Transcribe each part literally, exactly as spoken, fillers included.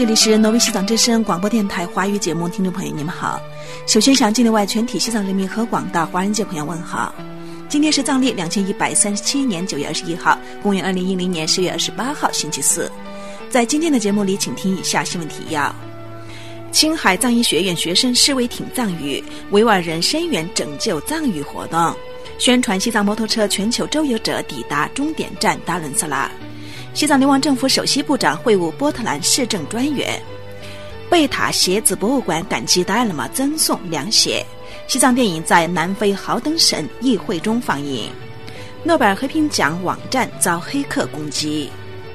这里是挪威西藏之声广播电台华语节目，听众朋友你们好。首先向境内外全体西藏人民和广大华人界朋友问好。今天是藏历两千一百三十七年九月二十一号，公元二零一零年十月二十八号，星期四。在今天的节目里，请听以下新闻提要：青海藏医学院学生示威挺藏语，维吾尔人声援拯救藏语活动；宣传西藏摩托车全球周游者抵达终点站达伦萨拉；西藏流亡政府首席部长会晤波特兰市政专员；贝塔鞋子博物馆感激达赖喇嘛赠送凉鞋；西藏电影在南非豪登省议会中放映；诺贝尔和平奖网站遭黑客攻击。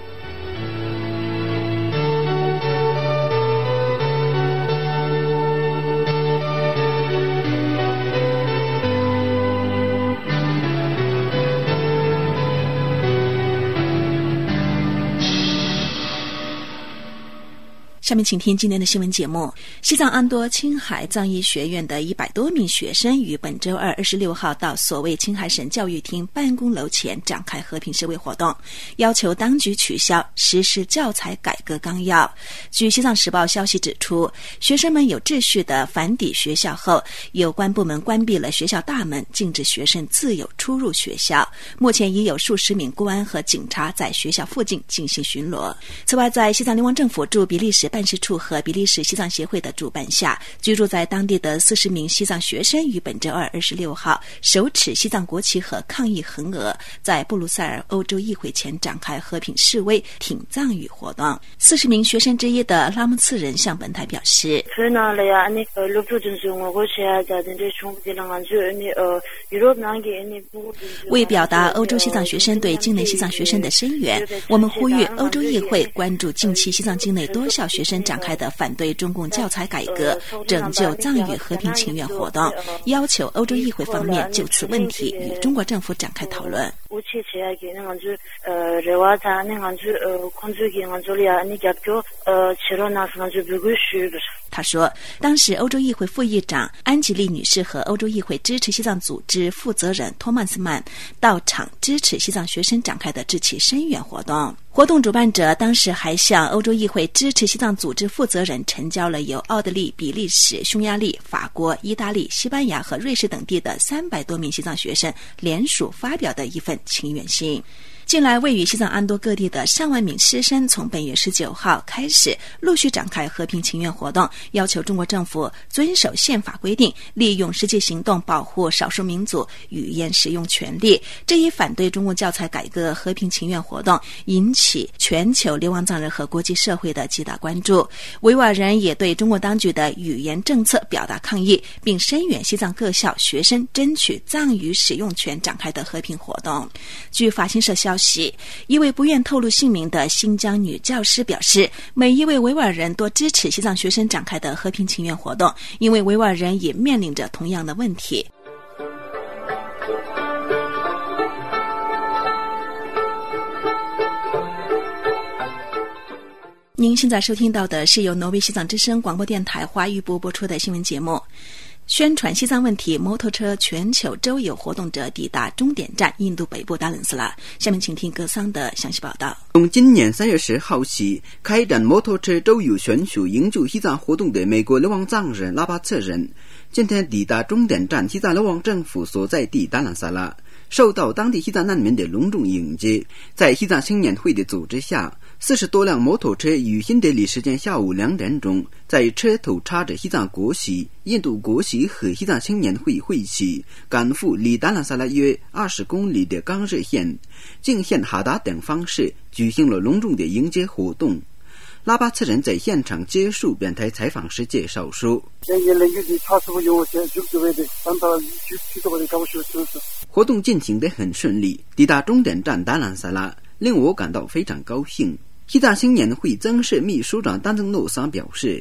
下面请听今天的新闻节目。西藏安多青海藏医学院的一百多名学生于本周二二十六号到所谓青海省教育厅办公楼前展开和平示威活动，要求当局取消实施教材改革纲要。据西藏时报消息指出，学生们有秩序地返抵学校后，有关部门关闭了学校大门，禁止学生自由出入学校。目前已有数十名公安和警察在学校附近进行巡逻。此外，在西藏流亡政府驻比利时办事处和比利时西藏协会的主办下，居住在当地的四十名西藏学生于本周二二十六号手持西藏国旗和抗议横额，在布鲁塞尔欧洲议会前展开和平示威挺藏语活动。四十名学生之一的拉木次人向本台表示，为表达欧洲西藏学生对境内西藏学生的声援，我们呼吁欧洲议会关注近期西藏境内多校学生展开的反对中共教材改革、拯救藏语和平请愿活动，要求欧洲议会方面就此问题与中国政府展开讨论。他说，当时欧洲议会副议长安吉丽女士和欧洲议会支持西藏组织负责人托曼斯曼到场支持西藏学生展开的致起声援活动。活动主办者当时还向欧洲议会支持西藏组织负责人呈交了由奥地利、比利时、匈牙利、法国、意大利、西班牙和瑞士等地的三百多名西藏学生联署发表的一份请愿信。近来位于西藏安多各地的上万名师生从本月十九号开始陆续展开和平请愿活动，要求中国政府遵守宪法规定，利用实际行动保护少数民族语言使用权利。这一反对中共教材改革和平请愿活动引起全球流亡藏人和国际社会的极大关注。维吾尔人也对中国当局的语言政策表达抗议，并声援西藏各校学生争取藏语使用权展开的和平活动。据法新社消息，一位不愿透露姓名的新疆女教师表示，每一位维吾尔人都支持西藏学生展开的和平请愿活动，因为维吾尔人也面临着同样的问题。您现在收听到的是由挪威西藏之声广播电台华语部播出的新闻节目。宣传西藏问题摩托车全球周游活动者抵达终点站印度北部达伦斯拉。下面请听格桑的详细报道。 从今年三月十号起开展摩托车周游选手营救西藏活动的美国流亡藏人拉巴策人今天抵达终点站西藏流亡政府所在地达伦萨拉，受到当地西藏难民的隆重迎接。在西藏青年会的组织下，四十多辆摩托车于新德里时间下午两点钟，在车头插着西藏国旗、印度国旗和西藏青年会会旗，赶赴离达兰萨拉约二十公里的冈热县、敬县哈达等方式举行了隆重的迎接活动。拉巴策人在现场接受本台采访时介绍说，活动进行得很顺利，抵达终点站达兰萨拉令我感到非常高兴。西藏青年会增设秘书长丹增诺桑表示，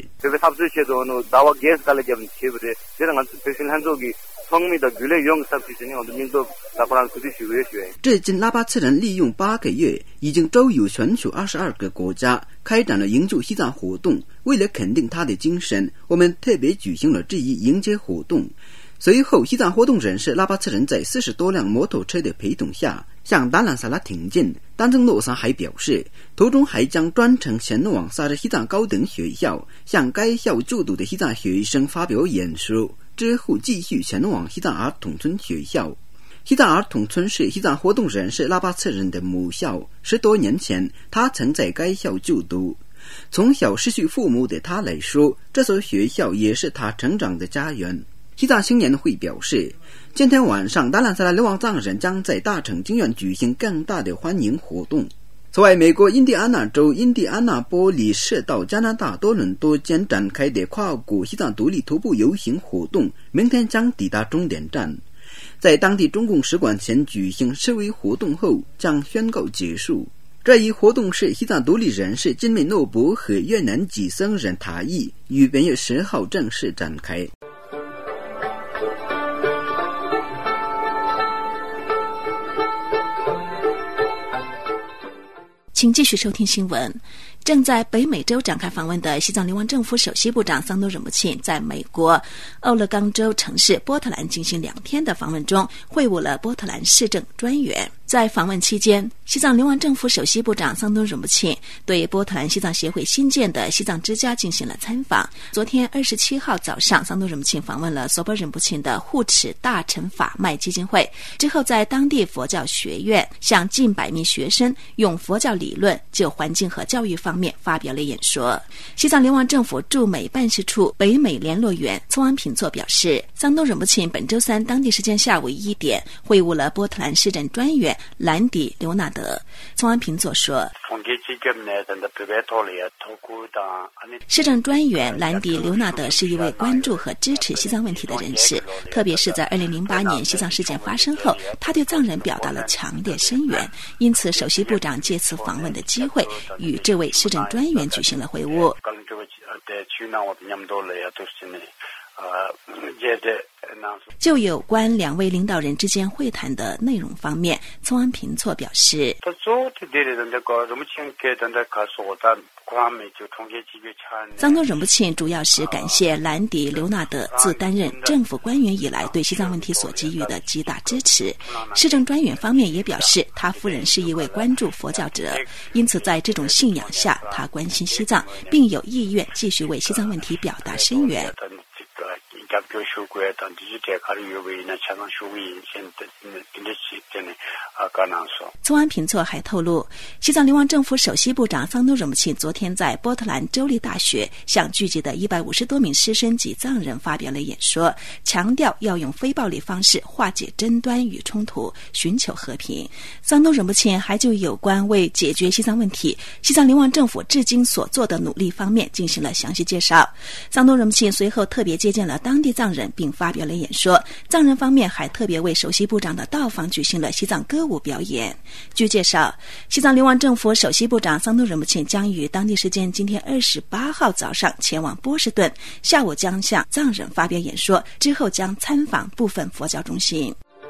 至今拉巴策人利用八个月已经周游全球二十二个国家，开展了营救西藏活动。为了肯定他的精神，我们特别举行了这一迎接活动。随后，西藏活动人士拉巴策人在四十多辆摩托车的陪同下向达兰萨拉挺进，但正诺桑还表示，途中还将专程前往萨日西藏高等学校，向该校就读的西藏学生发表演说，之后继续前往西藏儿童村学校。西藏儿童村是西藏活动人士拉巴策人的母校，十多年前他曾在该校就读。从小失去父母的他来说，这所学校也是他成长的家园。西藏青年会表示，今天晚上达兰萨拉流亡藏人将在大城经院举行更大的欢迎活动。此外，美国印第安纳州印第安纳波利市到加拿大多伦多间展开的跨国西藏独立徒步游行活动明天将抵达终点站，在当地中共使馆前举行示威活动后将宣告结束。这一活动是西藏独立人士金美诺博和越南籍僧人塔义于本月十号正式展开。 请继续收听新闻。正在北美洲展开访问的西藏流亡政府首席部长桑多仁波切在美国俄勒冈州城市波特兰进行两天的访问中，会晤了波特兰市政专员。在访问期间，西藏流亡政府首席部长桑多仁波切对波特兰西藏协会新建的西藏之家进行了参访。昨天二十七号早上，桑多仁波切访问了索波仁波切的护持大乘法脉基金会，之后在当地佛教学院向近百名学生用佛教理论就环境和教育方面发表了演说。西藏流亡政府驻美办事处北美联络员聪安平措表示，桑多仁波切本周三当地时间下午一点会晤了波特兰市政专员兰迪·刘纳德。聪安平措说，市政专员兰迪·刘纳德是一位关注和支持西藏问题的人士，特别是在二零零八年西藏事件发生后，他对藏人表达了强烈声援，因此首席部长借此访问的机会与这位市政专员举行了会晤。就有关两位领导人之间会谈的内容方面，聪安平措表示，桑多仁波切主要是感谢兰迪·刘纳德自担任政府官员以来对西藏问题所给予的极大支持。市政专员方面也表示，他夫人是一位关注佛教者，因此在这种信仰下，他关心西藏，并有意愿继续为西藏问题表达声援。聪安平措还透露，西藏流亡政府首席部长桑多仁波切昨天在波特兰州立大学向聚集的一百五十多名师生及藏人发表了演说，强调要用非暴力方式化解争端与冲突，寻求和平。桑多仁波切还就有关为解决西藏问题，西藏流亡政府至今所做的努力方面进行了详细介绍。桑多仁波切随后特别接见了当地藏人，并发表了演说。藏人方面还特别为首席部长的到访举行了西藏歌舞表演。据介绍，西藏流亡政府首席部长桑多仁波切将于当地时间今天二十八号早上前往波士顿，下午将向藏人发表演说，之后将参访部分佛教中心。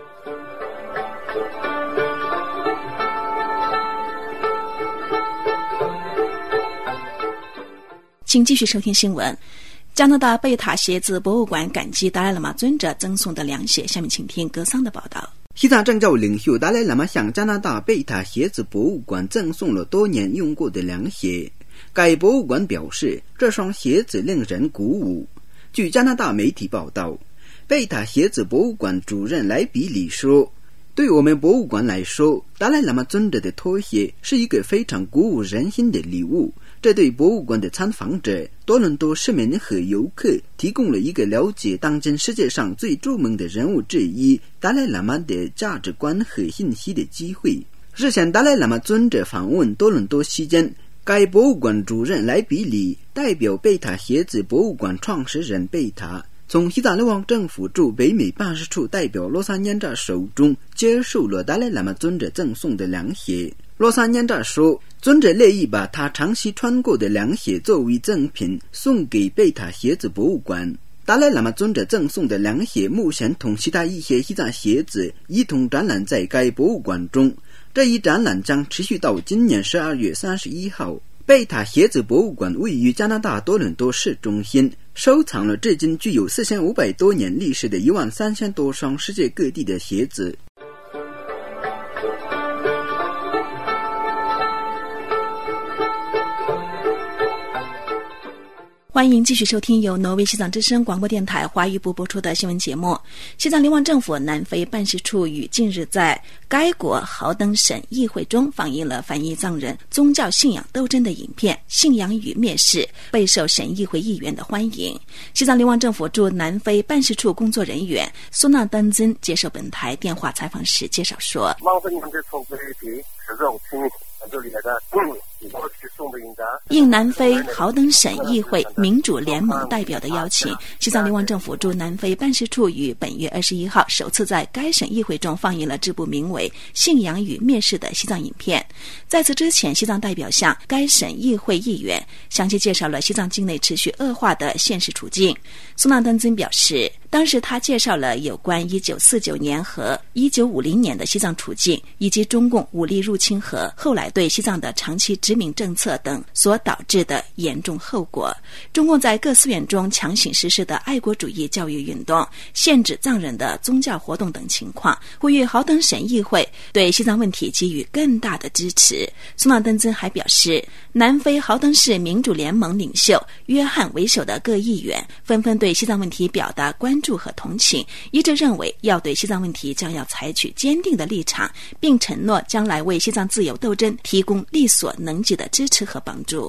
请继续收听新闻。加拿大贝塔鞋子博物馆感激达赖喇嘛尊者赠送的凉鞋，下面请听格桑的报道。 西藏政教领袖达赖喇嘛向加拿大贝塔鞋子博物馆赠送了多年用过的凉鞋。该博物馆表示，这双鞋子令人鼓舞。据加拿大媒体报道，贝塔鞋子博物馆主任莱比里说，对我们博物馆来说，达赖喇嘛尊者的拖鞋是一个非常鼓舞人心的礼物，这对博物馆的参访者、多伦多市民和游客提供了一个了解当今世界上最著名的人物之一达赖喇嘛的价值观和信息的机会。日前达赖喇嘛尊者访问多伦多期间，该博物馆主任莱比里代表贝塔鞋子博物馆创始人贝塔，从西藏流亡政府驻北美办事处代表罗萨念扎手中接受了达赖喇嘛尊者赠送的凉鞋。罗萨念扎说，尊者乐意把他长期穿过的凉鞋作为赠品送给贝塔鞋子博物馆。达赖喇嘛尊者赠送的凉鞋目前同其他一些西藏鞋子一同展览在该博物馆中，这一展览将持续到今年十二月三十一号。贝塔鞋子博物馆位于加拿大多伦多市中心，收藏了至今具有四千五百多年历史的一万三千多双世界各地的鞋子。 欢迎继续收听由挪威西藏之声广播电台华语部播出的新闻节目。西藏流亡政府南非办事处于近日在该国豪登省议会中放映了反映藏人宗教信仰斗争的影片《信仰与蔑视》，备受省议会议员的欢迎。西藏流亡政府驻南非办事处工作人员苏纳丹增接受本台电话采访时介绍说，应南非豪登省议会民主联盟代表的邀请，西藏流亡政府驻南非办事处于本月二十一号首次在该省议会中放映了这部名为《信仰与蔑视》的西藏影片。在此之前，西藏代表向该省议会议员详细介绍了西藏境内持续恶化的现实处境。苏纳丹增表示，当时他介绍了有关一九四九年和一九五零年的西藏处境，以及中共武力入侵和后来对西藏的长期殖民政策等所导致的严重后果。中共在各寺院中强行实施的爱国主义教育运动，限制藏人的宗教活动等情况，呼吁豪登省议会对西藏问题给予更大的支持。苏纳登增还表示，南非豪登市民主联盟领袖约翰为首的各议员纷纷对西藏问题表达关注和同情，一致认为要对西藏问题将要采取坚定的立场，并承诺将来为西藏自由斗争提供力所能及的支持和帮助。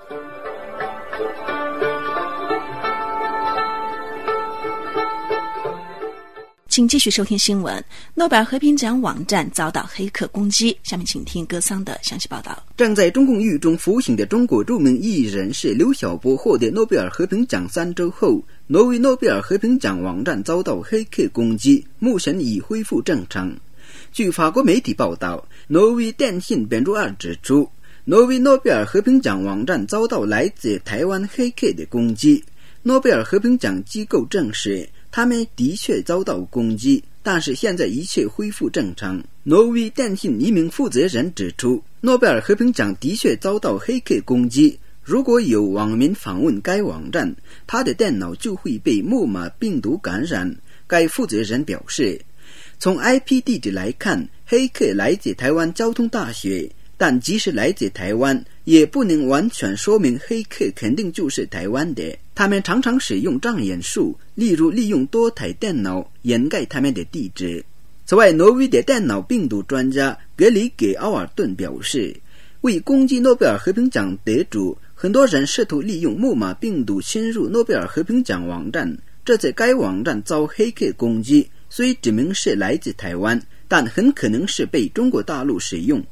请继续收听新闻。诺贝尔和平奖网站遭到黑客攻击，下面请听歌桑的详细报道。 正在中共狱中服刑的中国著名艺人是刘晓波获得诺贝尔和平奖三周后，挪威诺贝尔和平奖网站遭到黑客攻击，目前已恢复正常。据法国媒体报道，挪威电信本周二指出，挪威诺贝尔和平奖网站遭到来自台湾黑客的攻击。诺贝尔和平奖机构证实，他们的确遭到攻击，但是现在一切恢复正常。挪威电信一名负责人指出，诺贝尔和平奖的确遭到黑客攻击，如果有网民访问该网站，他的电脑就会被木马病毒感染。该负责人表示，从 I P 地址来看，黑客来自台湾交通大学，但即使来自台湾，也不能完全说明黑客肯定就是台湾的。他们常常使用障眼术，例如利用多台电脑掩盖他们的地址。此外，挪威的电脑病毒专家格里给奥尔顿表示，为攻击诺贝尔和平奖得主，很多人试图利用木马病毒侵入诺贝尔和平奖网站。这次该网站遭黑客攻击，虽指明是来自台湾，但很可能是被中国大陆使用。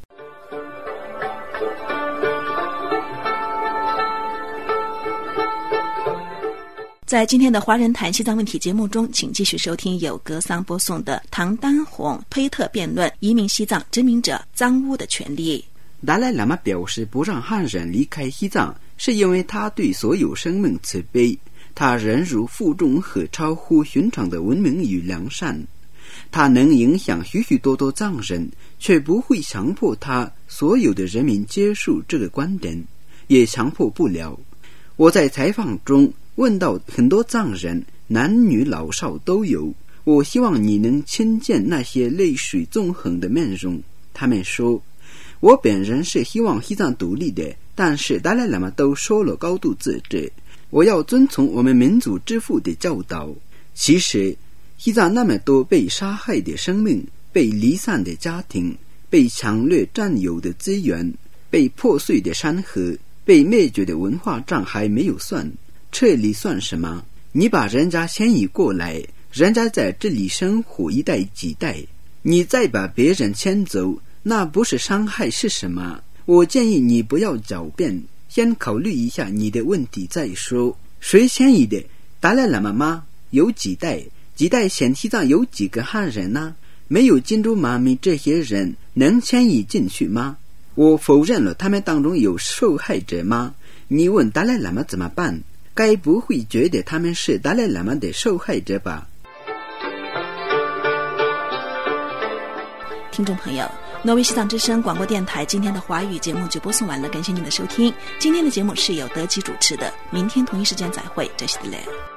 在今天的华人谈西藏问题节目中，请继续收听由格桑播送的唐丹红推特辩论移民西藏殖民者藏巫的权利。 达赖喇嘛表示，不让汉人离开西藏，是因为他对所有生命慈悲，他忍辱负重和超乎寻常的文明与良善。他能影响许许多多藏人，却不会强迫他所有的人民接受这个观点，也强迫不了。我在采访中问到很多藏人，男女老少都有，我希望你能亲见那些泪水纵横的面容。他们说，我本人是希望西藏独立的，但是达赖喇嘛都说了高度自治，我要遵从我们民族之父的教导。其实西藏那么多被杀害的生命，被离散的家庭，被抢掠占有的资源，被破碎的山河，被灭绝的文化账还没有算，这里算什么？你把人家迁移过来，人家在这里生活一代几代，你再把别人迁走，那不是伤害是什么？我建议你不要狡辩，先考虑一下你的问题再说。谁迁移的？达赖喇嘛吗？有几代？几代前西藏有几个汉人呢？没有金珠妈咪这些人能迁移进去吗？我否认了他们当中有受害者吗？你问达赖喇嘛怎么办？该不会觉得他们是达赖喇嘛的受害者吧？ 听众朋友，挪威西藏之声广播电台今天的华语节目就播送完了，感谢您的收听。今天的节目是由德基主持的，明天同一时间再会，这是的嘞。